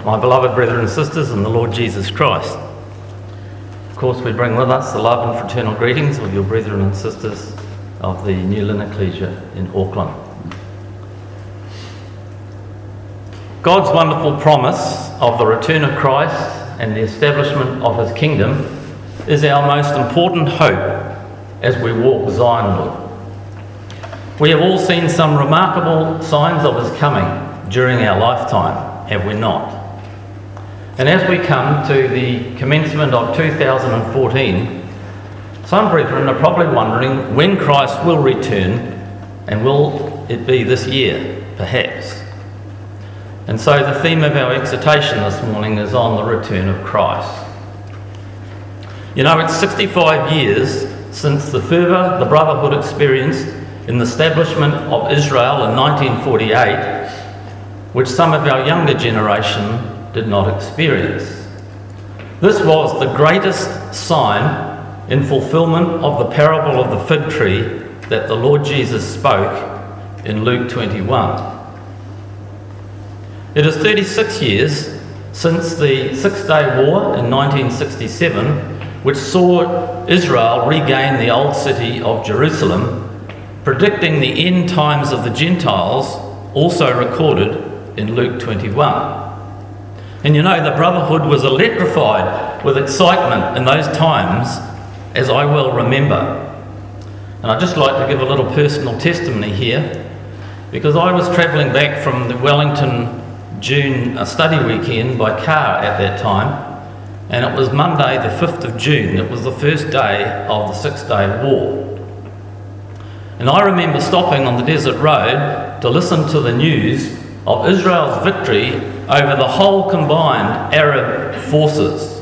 my beloved brethren and sisters in the Lord Jesus Christ. Of course, we bring with us the love and fraternal greetings of your brethren and sisters of the New Lynn Ecclesia in Auckland. God's wonderful promise of the return of Christ and the establishment of his kingdom is our most important hope as we walk Zionward. We have all seen some remarkable signs of his coming during our lifetime, have we not? And as we come to the commencement of 2014, some brethren are probably wondering when Christ will return, and will it be this year, perhaps? And so the theme of our exhortation this morning is on the return of Christ. You know, it's 65 years since the fervour the Brotherhood experienced in the establishment of Israel in 1948, which some of our younger generation did not experience. This was the greatest sign in fulfilment of the parable of the fig tree that the Lord Jesus spoke in Luke 21. It is 36 years since the Six-Day War in 1967, which saw Israel regain the old city of Jerusalem, predicting the end times of the Gentiles, also recorded in Luke 21. And you know, the Brotherhood was electrified with excitement in those times, as I well remember. And I'd just like to give a little personal testimony here, because I was travelling back from the Wellington June study weekend by car at that time, and it was Monday the 5th of June. It was the first day of the Six-Day War. And I remember stopping on the desert road to listen to the news of Israel's victory over the whole combined Arab forces.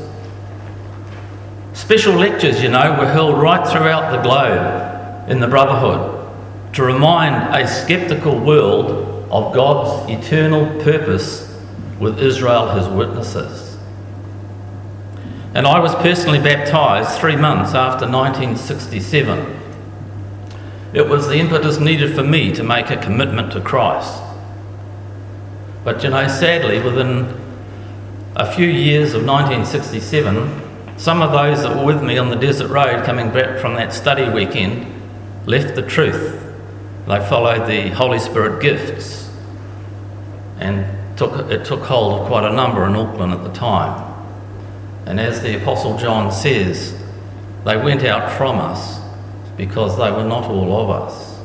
Special lectures, you know, were held right throughout the globe in the Brotherhood to remind a sceptical world of God's eternal purpose with Israel, his witnesses. And I was personally baptised 3 months after 1967. It was the impetus needed for me to make a commitment to Christ. But you know, sadly, within a few years of 1967, some of those that were with me on the desert road coming back from that study weekend left the truth. They followed the Holy Spirit gifts, and it took hold of quite a number in Auckland at the time. And as the Apostle John says, they went out from us because they were not all of us.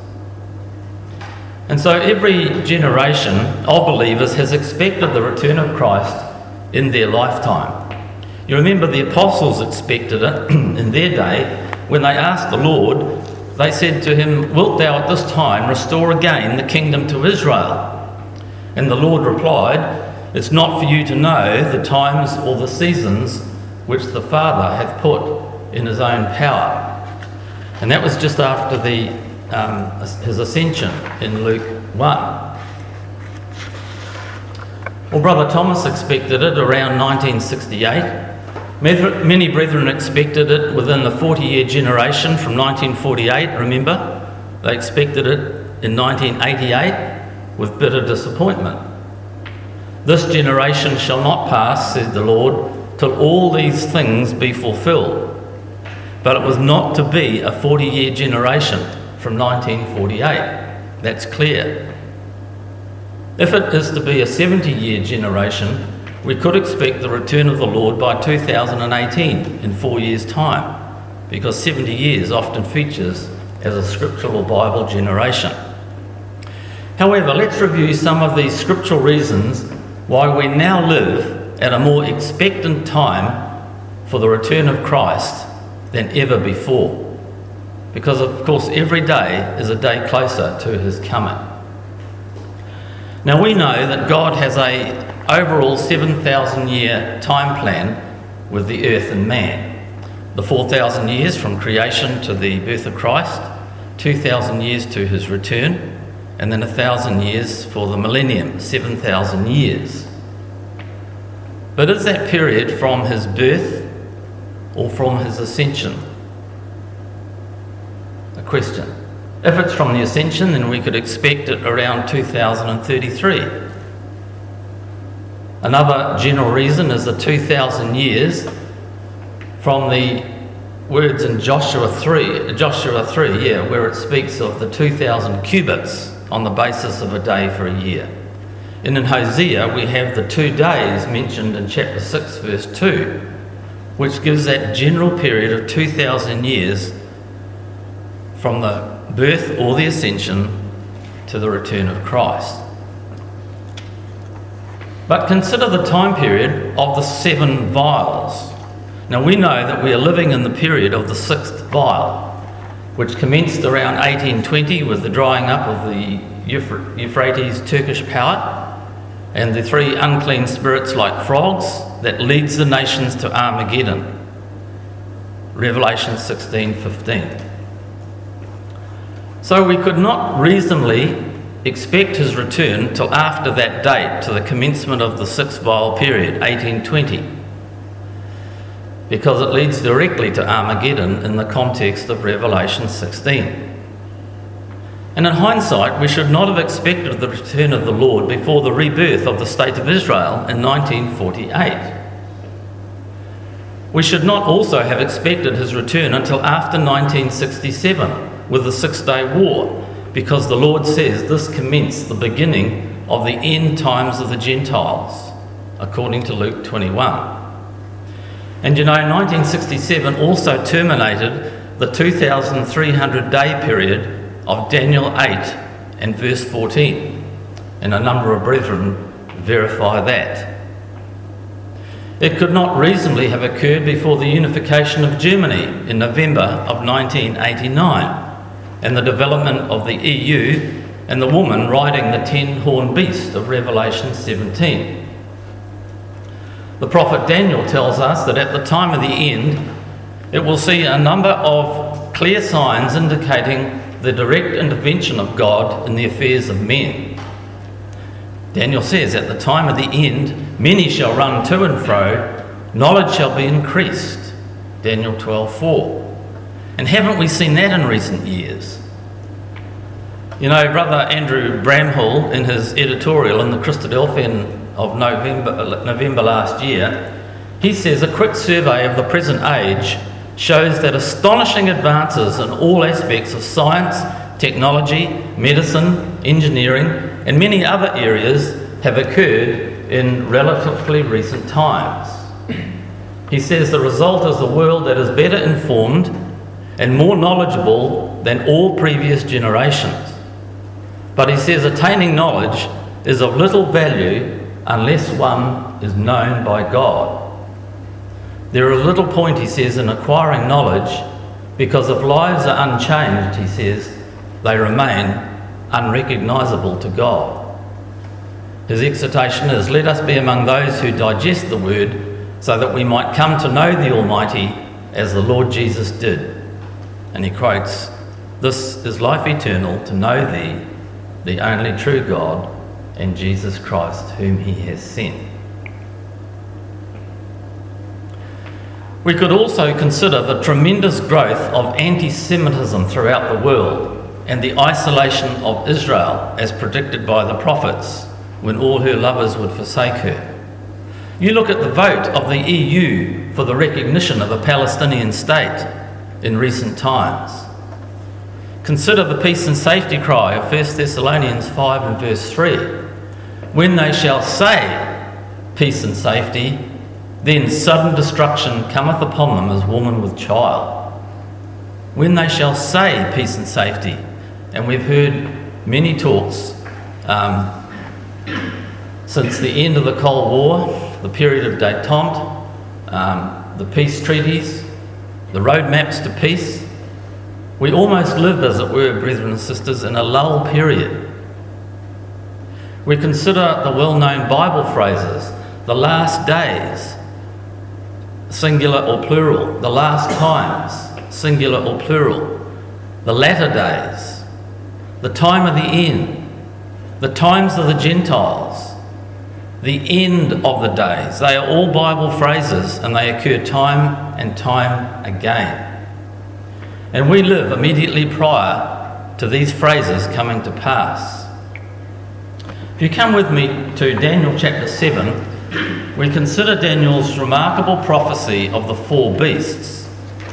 And so every generation of believers has expected the return of Christ in their lifetime. You remember the apostles expected it in their day when they asked the Lord, they said to him, "Wilt thou at this time restore again the kingdom to Israel?" And the Lord replied, "It's not for you to know the times or the seasons which the Father hath put in his own power." And that was just after his ascension in Luke 1. Well, Brother Thomas expected it around 1968. Many brethren expected it within the 40-year generation from 1948, remember? They expected it in 1988 with bitter disappointment. "This generation shall not pass, said the Lord, till all these things be fulfilled." But it was not to be a 40-year generation from 1948. That's clear. If it is to be a 70-year generation, we could expect the return of the Lord by 2018, in 4 years' time, because 70 years often features as a scriptural Bible generation. However, let's review some of these scriptural reasons why we now live at a more expectant time for the return of Christ than ever before. Because, of course, every day is a day closer to his coming. Now, we know that God has a overall 7,000-year time plan with the earth and man. The 4,000 years from creation to the birth of Christ, 2,000 years to his return, and then 1,000 years for the millennium, 7,000 years. But is that period from his birth or from his ascension? A question. If it's from the ascension, then we could expect it around 2033. Another general reason is the 2,000 years from the words in Joshua 3, where it speaks of the 2,000 cubits on the basis of a day for a year. And in Hosea, we have the 2 days mentioned in chapter 6, verse 2, which gives that general period of 2,000 years from the birth or the ascension to the return of Christ. But consider the time period of the 7 vials. Now we know that we are living in the period of the 6th vial, which commenced around 1820 with the drying up of the Euphrates Turkish power and the 3 unclean spirits like frogs that leads the nations to Armageddon. Revelation 16:15. So we could not reasonably expect his return till after that date, to the commencement of the 6th vial period, 1820, because it leads directly to Armageddon in the context of Revelation 16. And in hindsight, we should not have expected the return of the Lord before the rebirth of the State of Israel in 1948. We should not also have expected his return until after 1967 with the 6-day war, because the Lord says this commenced the beginning of the end times of the Gentiles, according to Luke 21. And 1967 also terminated the 2,300-day period of Daniel 8 and verse 14, and a number of brethren verify that. It could not reasonably have occurred before the unification of Germany in November of 1989 and the development of the EU and the woman riding the 10-horned beast of Revelation 17. The prophet Daniel tells us that at the time of the end, it will see a number of clear signs indicating the direct intervention of God in the affairs of men. Daniel says, at the time of the end, many shall run to and fro, knowledge shall be increased. Daniel 12:4. And haven't we seen that in recent years? You know, Brother Andrew Bramhall, in his editorial in the Christadelphian of November last year, he says a quick survey of the present age shows that astonishing advances in all aspects of science, technology, medicine, engineering, and many other areas have occurred in relatively recent times. He says the result is a world that is better informed and more knowledgeable than all previous generations. But he says attaining knowledge is of little value unless one is known by God. There is little point, he says, in acquiring knowledge, because if lives are unchanged, he says, they remain unrecognisable to God. His exhortation is, let us be among those who digest the word, so that we might come to know the Almighty as the Lord Jesus did. And he quotes, this is life eternal, to know thee, the only true God, and Jesus Christ, whom he has sent. We could also consider the tremendous growth of anti-Semitism throughout the world and the isolation of Israel as predicted by the prophets when all her lovers would forsake her. You look at the vote of the EU for the recognition of a Palestinian state in recent times. Consider the peace and safety cry of 1 Thessalonians 5 and verse 3. When they shall say peace and safety, then sudden destruction cometh upon them as woman with child. When they shall say peace and safety, and we've heard many talks since the end of the Cold War, the period of détente, the peace treaties, the roadmaps to peace. We almost lived, as it were, brethren and sisters, in a lull period. We consider the well-known Bible phrases, the last days, singular or plural, the last times, singular or plural, the latter days, the time of the end, the times of the Gentiles, the end of the days. They are all Bible phrases, and they occur time and time again. And we live immediately prior to these phrases coming to pass. If you come with me to Daniel chapter 7, we consider Daniel's remarkable prophecy of the four beasts,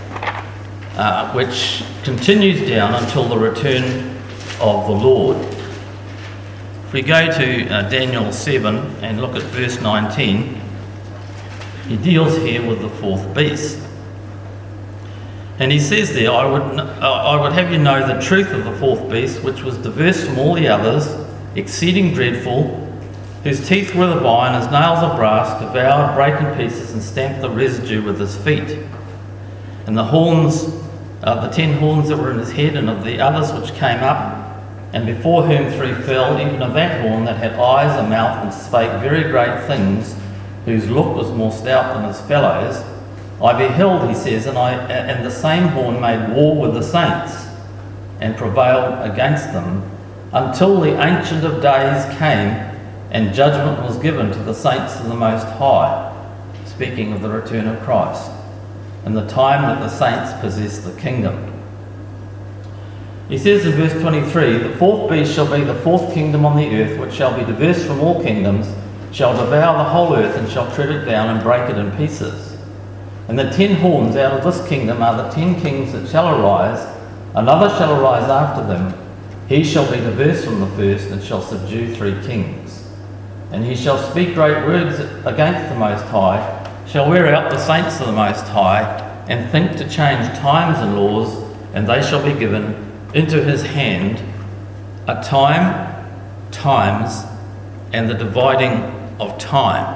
which continues down until the return of the Lord. If we go to Daniel 7 and look at verse 19, he deals here with the fourth beast. And he says there, I would have you know the truth of the fourth beast, which was diverse from all the others, exceeding dreadful, whose teeth were the vine, his nails of brass, devoured, brake in pieces, and stamped the residue with his feet. And the horns, the 10 horns that were in his head, and of the others which came up, and before whom 3 fell, even of that horn that had eyes, a mouth, and spake very great things, whose look was more stout than his fellows. I beheld, he says, and the same horn made war with the saints, and prevailed against them, until the Ancient of Days came, and judgment was given to the saints of the Most High, speaking of the return of Christ, and the time that the saints possess the kingdom. He says in verse 23, the fourth beast shall be the fourth kingdom on the earth, which shall be diverse from all kingdoms, shall devour the whole earth, and shall tread it down and break it in pieces. And the 10 horns out of this kingdom are the 10 kings that shall arise. Another shall arise after them. He shall be diverse from the first, and shall subdue 3 kings. And he shall speak great words against the Most High, shall wear out the saints of the Most High, and think to change times and laws, and they shall be given into his hand a time, times, and the dividing of time.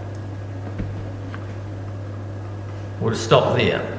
We'll stop there.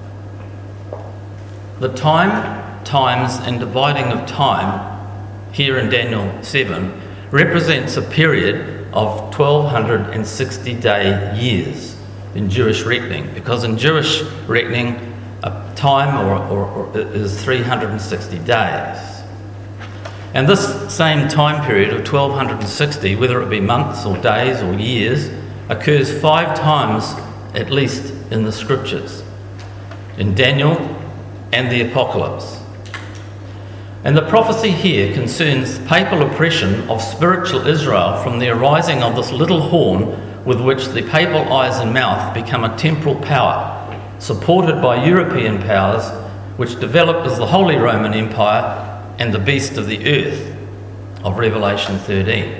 The time, times, and dividing of time here in Daniel 7 represents a period of 1260-day years in Jewish reckoning, because in Jewish reckoning a time or is 360 days. And this same time period of 1260, whether it be months or days or years, occurs 5 times at least in the scriptures, in Daniel and the Apocalypse. And the prophecy here concerns papal oppression of spiritual Israel from the arising of this little horn with which the papal eyes and mouth become a temporal power, supported by European powers which developed as the Holy Roman Empire and the beast of the earth of Revelation 13.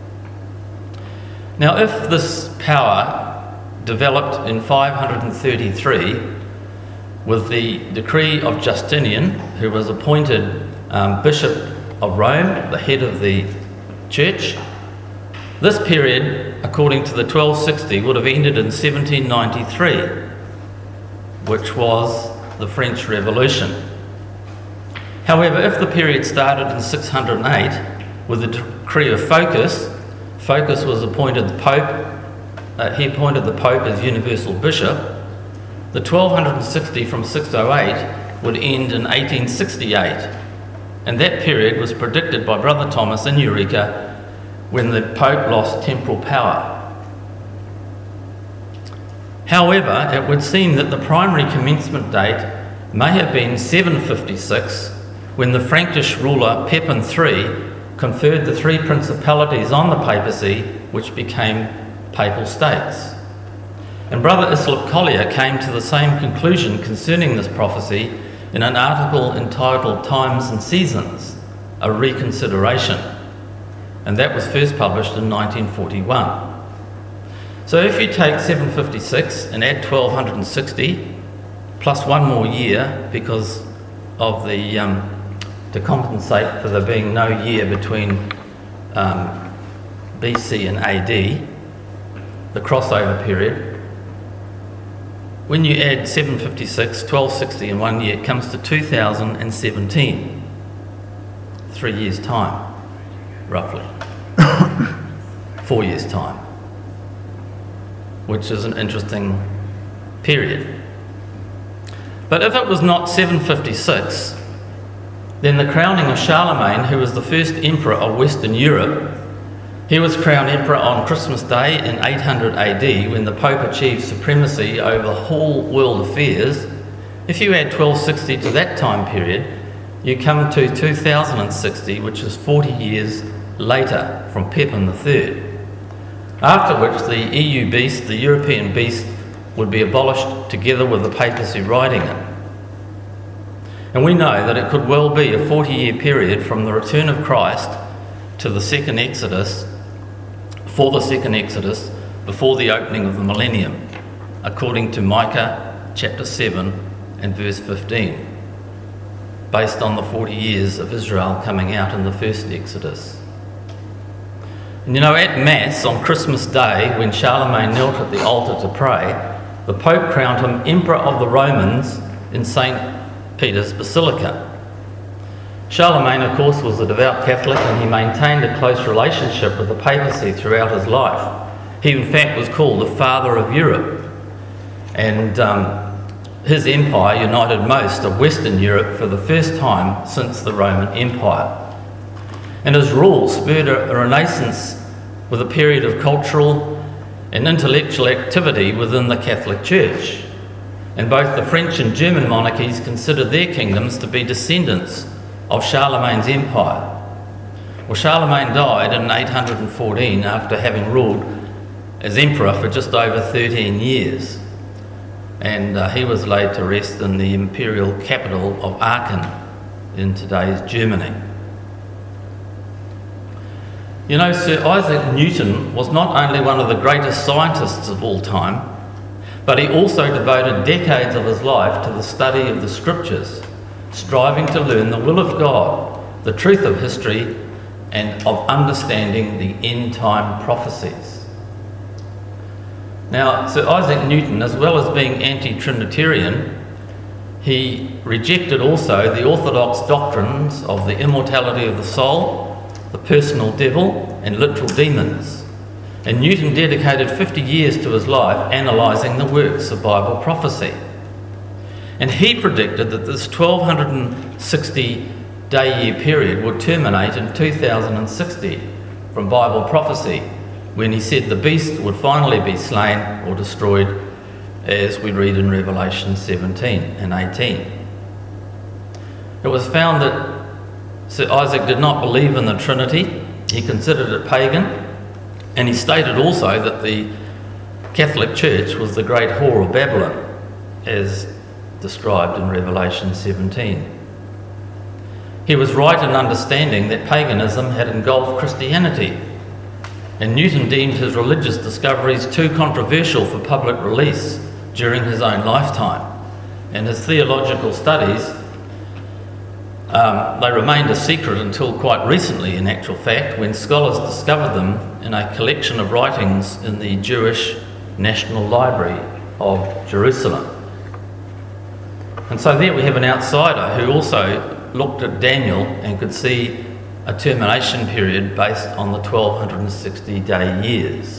Now, if this power developed in 533 with the decree of Justinian, who was appointed Bishop of Rome, the head of the church, this period, according to the 1260, would have ended in 1793, which was the French Revolution. However, if the period started in 608 with the decree of Phocas was appointed the Pope. He appointed the Pope as universal bishop. The 1260 from 608 would end in 1868, and that period was predicted by Brother Thomas in Eureka when the Pope lost temporal power. However, it would seem that the primary commencement date may have been 756, when the Frankish ruler Pepin III conferred the 3 principalities on the papacy, which became papal states. And Brother Islip Collier came to the same conclusion concerning this prophecy in an article entitled Times and Seasons, a Reconsideration, and that was first published in 1941. So if you take 756 and add 1260 plus 1 more year, because of the to compensate for there being no year between BC and AD, the crossover period, when you add 756, 1260 in 1 year, it comes to 2017, 3 years' time, roughly, 4 years' time, which is an interesting period. But if it was not 756, then the crowning of Charlemagne, who was the first emperor of Western Europe, he was crowned emperor on Christmas Day in 800 AD, when the Pope achieved supremacy over whole world affairs. If you add 1260 to that time period, you come to 2060, which is 40 years later from Pepin III. after which the EU beast, the European beast, would be abolished together with the papacy riding it. And we know that it could well be a 40-year period from the return of Christ to the second Exodus, before the opening of the millennium, according to Micah chapter 7 and verse 15, based on the 40 years of Israel coming out in the first Exodus. And you know, at Mass on Christmas Day, when Charlemagne knelt at the altar to pray, the Pope crowned him Emperor of the Romans in St. Peter's Basilica. Charlemagne, of course, was a devout Catholic, and he maintained a close relationship with the papacy throughout his life. He, in fact, was called the Father of Europe, and his empire united most of Western Europe for the first time since the Roman Empire. And his rule spurred a renaissance with a period of cultural and intellectual activity within the Catholic Church. And both the French and German monarchies considered their kingdoms to be descendants of Charlemagne's empire. Well, Charlemagne died in 814 after having ruled as emperor for just over 13 years. And he was laid to rest in the imperial capital of Aachen in today's Germany. You know, Sir Isaac Newton was not only one of the greatest scientists of all time, but he also devoted decades of his life to the study of the scriptures, striving to learn the will of God, the truth of history, and of understanding the end-time prophecies. Now, Sir Isaac Newton, as well as being anti-Trinitarian, he rejected also the orthodox doctrines of the immortality of the soul, the personal devil, and literal demons. And Newton dedicated 50 years to his life analysing the works of Bible prophecy. And he predicted that this 1260-day-year period would terminate in 2060 from Bible prophecy, when he said the beast would finally be slain or destroyed, as we read in Revelation 17 and 18. It was found that Sir Isaac did not believe in the Trinity. He considered it pagan, and he stated also that the Catholic Church was the great whore of Babylon, as described in Revelation 17. He was right in understanding that paganism had engulfed Christianity, and Newton deemed his religious discoveries too controversial for public release during his own lifetime. And his theological studies, they remained a secret until quite recently, in actual fact, when scholars discovered them in a collection of writings in the Jewish National Library of Jerusalem. And so there we have an outsider who also looked at Daniel and could see a termination period based on the 1260-day years.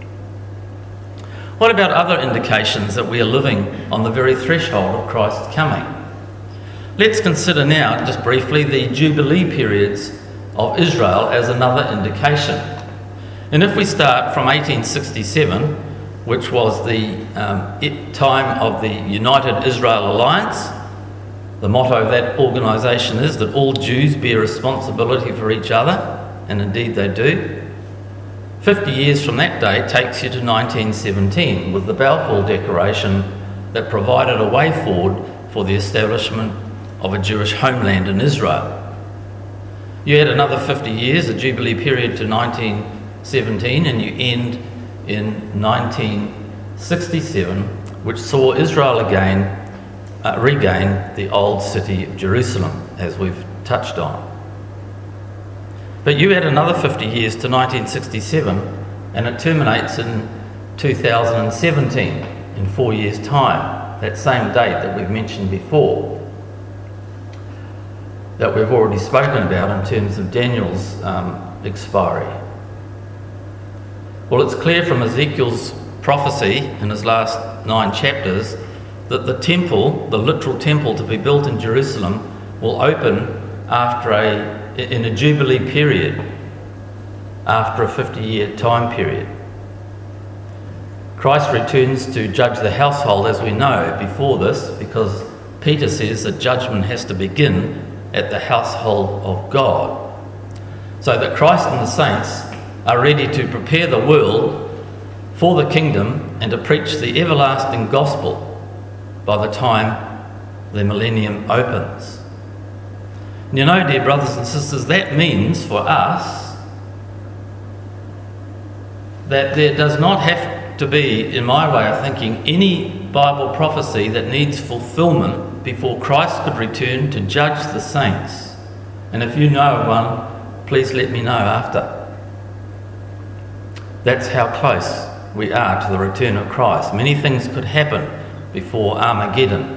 What about other indications that we are living on the very threshold of Christ's coming? Let's consider now, just briefly, the Jubilee periods of Israel as another indication. And if we start from 1867, which was the time of the United Israel Alliance, the motto of that organisation is that all Jews bear responsibility for each other, and indeed they do. 50 years from that day takes you to 1917, with the Balfour Declaration that provided a way forward for the establishment of a Jewish homeland in Israel. You add another 50 years, a Jubilee period, to 1917, and you end in 1967, which saw Israel again regain the old city of Jerusalem, as we've touched on. But you add another 50 years to 1967, and it terminates in 2017, in 4 years' time, that same date that we've mentioned before, that we've already spoken about in terms of Daniel's expiry. Well, it's clear from Ezekiel's prophecy in his last 9 chapters that the temple, the literal temple to be built in Jerusalem, will open in a Jubilee period, after a 50-year time period. Christ returns to judge the household, as we know, before this, because Peter says that judgment has to begin at the household of God. So that Christ and the saints are ready to prepare the world for the kingdom and to preach the everlasting gospel by the time the millennium opens. And you know, dear brothers and sisters, that means for us that there does not have to be, in my way of thinking, any Bible prophecy that needs fulfilment before Christ could return to judge the saints. And if you know of one, please let me know after. That's how close we are to the return of Christ. Many things could happen before Armageddon.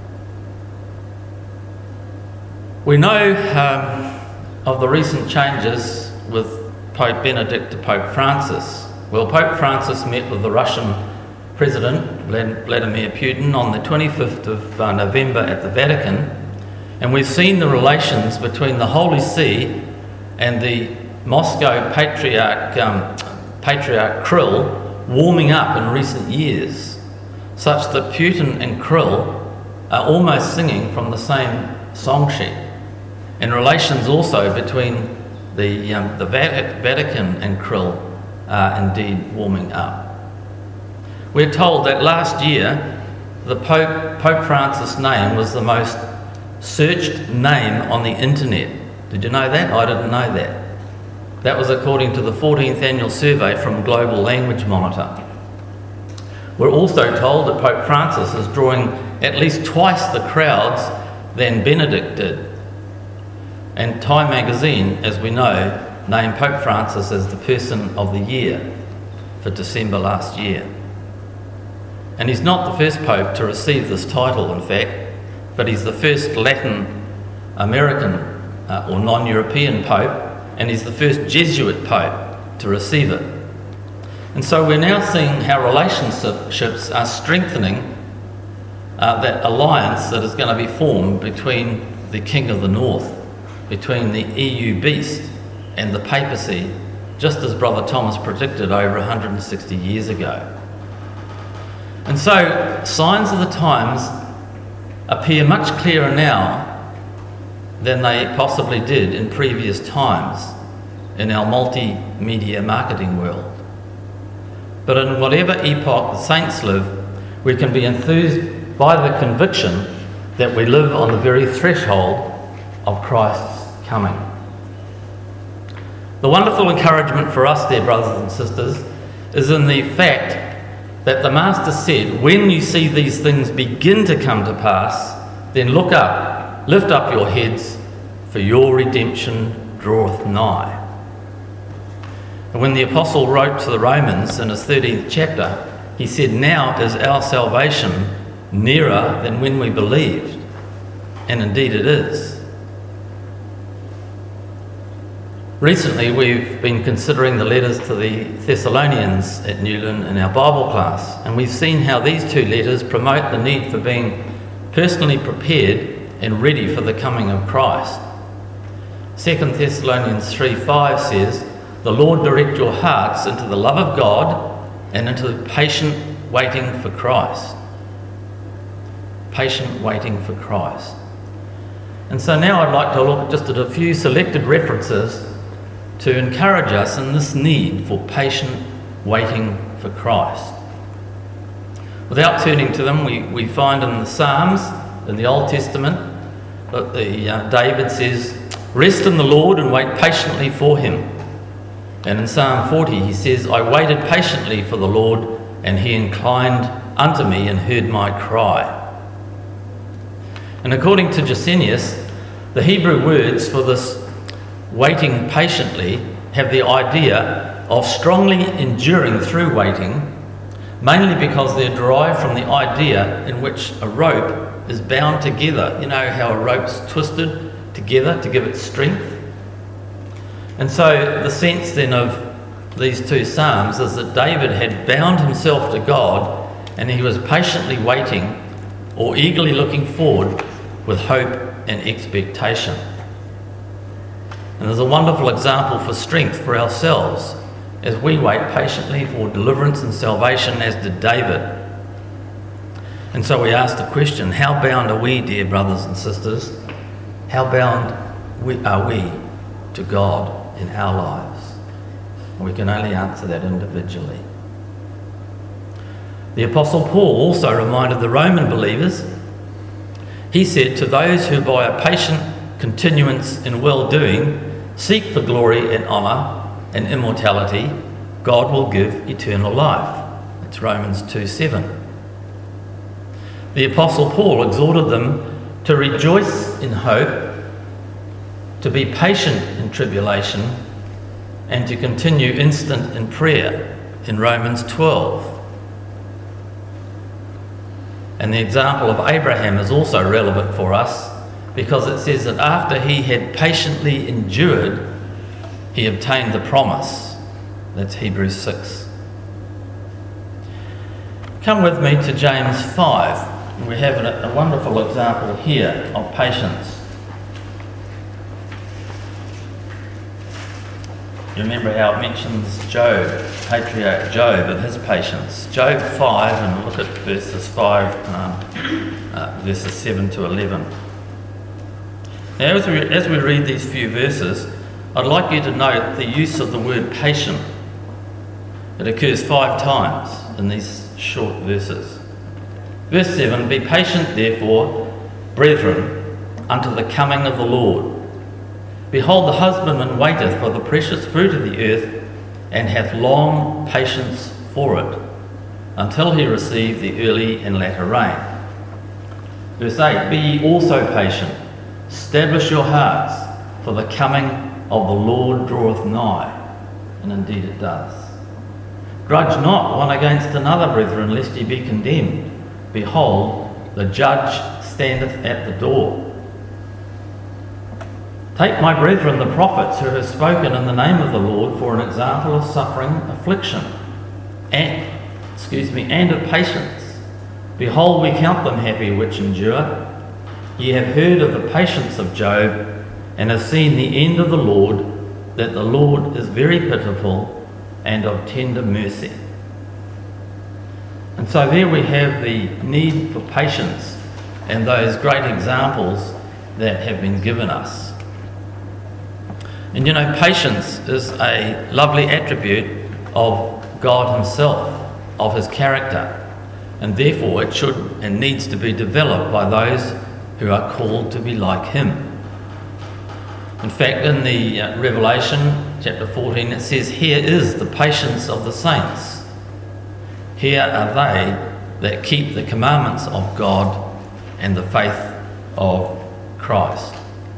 We know of the recent changes with Pope Benedict to Pope Francis. Well, Pope Francis met with the Russian President Vladimir Putin on the 25th of November at the Vatican, and we've seen the relations between the Holy See and the Moscow Patriarch Kirill warming up in recent years, such that Putin and Kirill are almost singing from the same song sheet. And relations also between the Vatican and Kirill are indeed warming up. We're told that last year the Pope Francis' name was the most searched name on the internet. Did you know that? I didn't know that. That was according to the 14th annual survey from Global Language Monitor. We're also told that Pope Francis is drawing at least twice the crowds than Benedict did. And Time magazine, as we know, named Pope Francis as the Person of the Year for December last year. And he's not the first Pope to receive this title, in fact, but he's the first Latin American or non-European Pope, and he's the first Jesuit Pope to receive it. And so we're now seeing how relationships are strengthening that alliance that is going to be formed between the King of the North, between the EU beast and the papacy, just as Brother Thomas predicted over 160 years ago. And so signs of the times appear much clearer now than they possibly did in previous times in our multimedia marketing world. But in whatever epoch the saints live, we can be enthused by the conviction that we live on the very threshold of Christ's coming. The wonderful encouragement for us, dear brothers and sisters, is in the fact that the Master said, when you see these things begin to come to pass, then look up, lift up your heads, for your redemption draweth nigh. And when the Apostle wrote to the Romans in his 13th chapter, he said, now is our salvation nearer than when we believed. And indeed it is. Recently, we've been considering the letters to the Thessalonians at Newland in our Bible class, and we've seen how these two letters promote the need for being personally prepared and ready for the coming of Christ. 2 Thessalonians 3:5 says, the Lord direct your hearts into the love of God and into the patient waiting for Christ. Patient waiting for Christ. And so now I'd like to look just at a few selected references to encourage us in this need for patient waiting for Christ. Without turning to them, we find in the Psalms, in the Old Testament, that David says, rest in the Lord and wait patiently for him. And in Psalm 40 he says, I waited patiently for the Lord, and he inclined unto me and heard my cry. And according to Gesenius, the Hebrew words for this waiting patiently have the idea of strongly enduring through waiting, mainly because they're derived from the idea in which a rope is bound together. You know how a rope's twisted together to give it strength? And so the sense then of these two psalms is that David had bound himself to God and he was patiently waiting or eagerly looking forward with hope and expectation. And there's a wonderful example for strength for ourselves as we wait patiently for deliverance and salvation, as did David. And so we ask the question, how bound are we, dear brothers and sisters? How bound are we to God in our lives? We can only answer that individually. The Apostle Paul also reminded the Roman believers. He said, "To those who by a patient continuance in well-doing seek for glory and honour and immortality, God will give eternal life." It's Romans 2:7. The Apostle Paul exhorted them to rejoice in hope, to be patient in tribulation, and to continue instant in prayer in Romans 12. And the example of Abraham is also relevant for us, because it says that after he had patiently endured, he obtained the promise. That's Hebrews 6. Come with me to James 5. We have a wonderful example here of patience. You remember how it mentions Job, patriarch Job, and his patience. Job 5, and we'll look at verses 7 to 11. Now, as we read these few verses, I'd like you to note the use of the word patient. It occurs 5 times in these short verses. Verse 7, "Be patient, therefore, brethren, unto the coming of the Lord. Behold, the husbandman waiteth for the precious fruit of the earth, and hath long patience for it, until he receive the early and latter rain." Verse 8, "Be ye also patient, establish your hearts, for the coming of the Lord draweth nigh." And indeed it does. "Grudge not one against another, brethren, lest ye be condemned. Behold, the judge standeth at the door. Take my brethren the prophets who have spoken in the name of the Lord for an example of suffering, affliction, and of patience. Behold, we count them happy which endure. Ye have heard of the patience of Job, and have seen the end of the Lord, that the Lord is very pitiful and of tender mercy." And so there we have the need for patience and those great examples that have been given us. And you know, patience is a lovely attribute of God himself, of his character, and therefore it should and needs to be developed by those who are called to be like him. In fact, in the Revelation chapter 14, it says, "Here is the patience of the saints. Here are they that keep the commandments of God and the faith of Christ."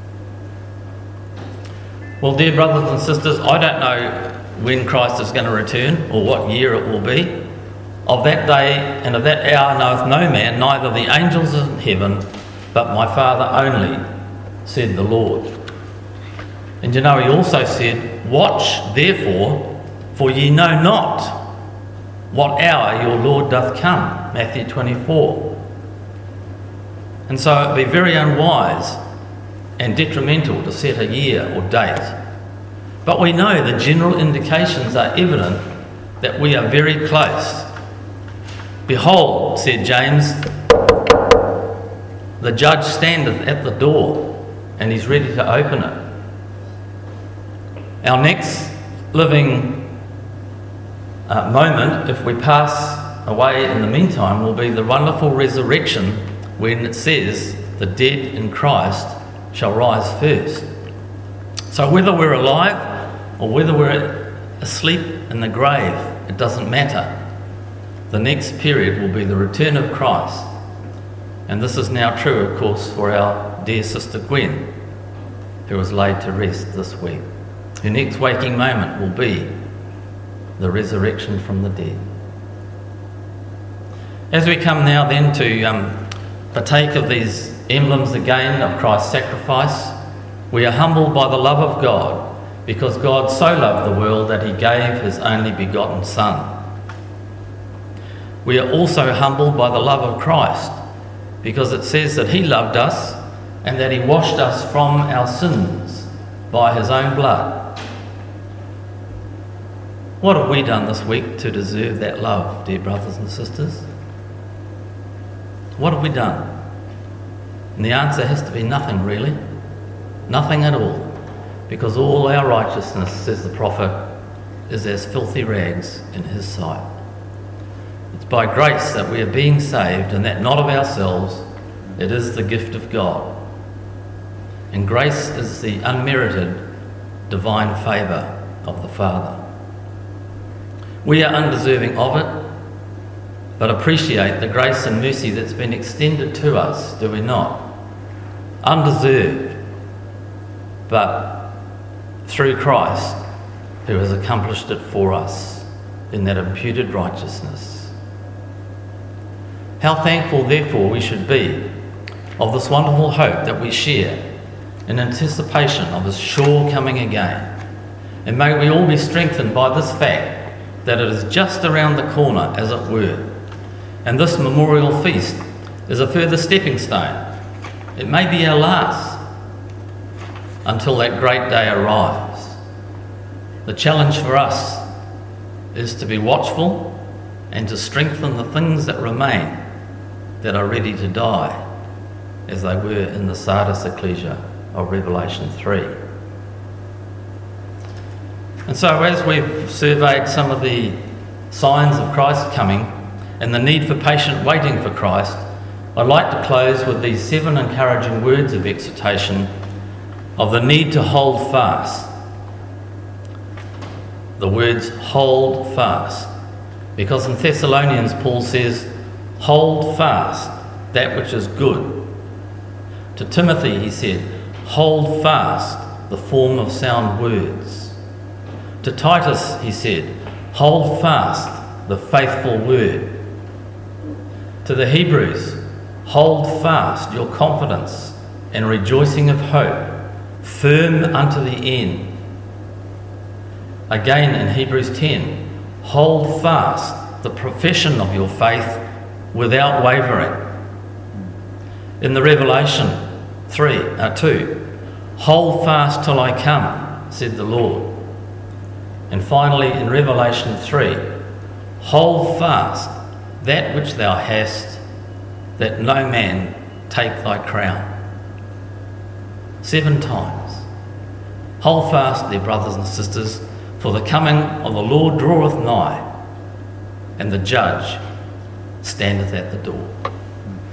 Well, dear brothers and sisters, I don't know when Christ is going to return or what year it will be. Of that day and of that hour knoweth no man, neither the angels in heaven, but my Father only, said the Lord. And you know, he also said, "Watch therefore, for ye know not what hour your Lord doth come," Matthew 24. And so it would be very unwise and detrimental to set a year or date. But we know the general indications are evident that we are very close. "Behold," said James, "the judge standeth at the door, and he's ready to open it." Our next living moment, if we pass away in the meantime, will be the wonderful resurrection, when it says the dead in Christ shall rise first. So whether we're alive or whether we're asleep in the grave, it doesn't matter. The next period will be the return of Christ. And this is now true, of course, for our dear sister Gwen, who was laid to rest this week. Her next waking moment will be the resurrection from the dead. As we come now then to partake of these emblems again of Christ's sacrifice, we are humbled by the love of God, because God so loved the world that he gave his only begotten Son. We are also humbled by the love of Christ, because it says that he loved us and that he washed us from our sins by his own blood. What have we done this week to deserve that love, dear brothers and sisters? What have we done? And the answer has to be nothing, really. Nothing at all. Because all our righteousness, says the prophet, is as filthy rags in his sight. It's by grace that we are being saved, and that not of ourselves, it is the gift of God. And grace is the unmerited divine favour of the Father. We are undeserving of it, but appreciate the grace and mercy that's been extended to us, do we not? Undeserved, but through Christ, who has accomplished it for us in that imputed righteousness. How thankful, therefore, we should be of this wonderful hope that we share in anticipation of his sure coming again. And may we all be strengthened by this fact that it is just around the corner, as it were. And this memorial feast is a further stepping stone. It may be our last until that great day arrives. The challenge for us is to be watchful and to strengthen the things that remain, that are ready to die, as they were in the Sardis ecclesia of Revelation 3. And so as we've surveyed some of the signs of Christ coming and the need for patient waiting for Christ, I'd like to close with these 7 encouraging words of exhortation of the need to hold fast. The words hold fast, because in Thessalonians Paul says, hold fast that which is good. To Timothy he said, hold fast the form of sound words. To Titus he said, hold fast the faithful word. To the Hebrews, hold fast your confidence and rejoicing of hope, firm unto the end. Again in Hebrews 10, hold fast the profession of your faith without wavering. In the Revelation 2, hold fast till I come, said the Lord. And finally in Revelation 3, hold fast that which thou hast, that no man take thy crown. 7 times. Hold fast, dear brothers and sisters, for the coming of the Lord draweth nigh, and the judge standeth at the door.